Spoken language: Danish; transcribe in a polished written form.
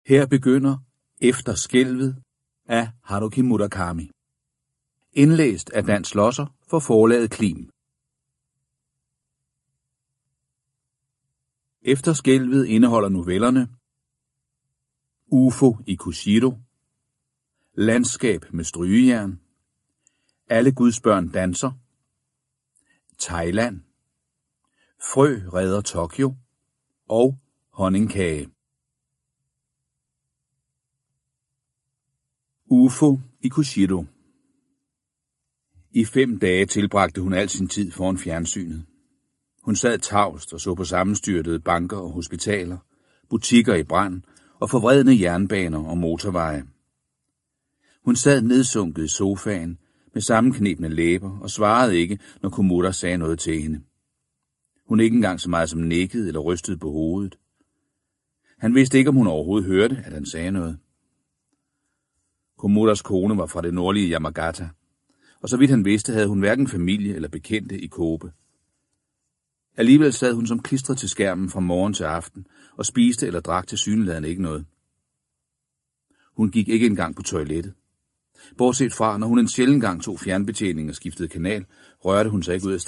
Her begynder Efter skælvet af Haruki Murakami. Indlæst af Dan Schlosser for forlaget Klim. Efter skælvet indeholder novellerne UFO i Kushiro, Landskab med strygejern, Alle Guds børn danser, Thailand, Frø redder Tokyo og Honningkage. UFO i Kushiro. I 5 dage tilbragte hun al sin tid foran fjernsynet. Hun sad tavst og så på sammenstyrtede banker og hospitaler, butikker i brand og forvredne jernbaner og motorveje. Hun sad nedsunket i sofaen med sammenknebne læber og svarede ikke, når Komura sagde noget til hende. Hun ikke engang så meget som nikkede eller rystede på hovedet. Han vidste ikke, om hun overhovedet hørte, at han sagde noget. Komuras kone var fra det nordlige Yamagata, og så vidt han vidste, havde hun hverken familie eller bekendte i Kobe. Alligevel sad hun som klistret til skærmen fra morgen til aften og spiste eller drak tilsyneladende ikke noget. Hun gik ikke engang på toilettet. Bortset fra, når hun en sjælden gang tog fjernbetjening og skiftede kanal, rørte hun sig ikke ud af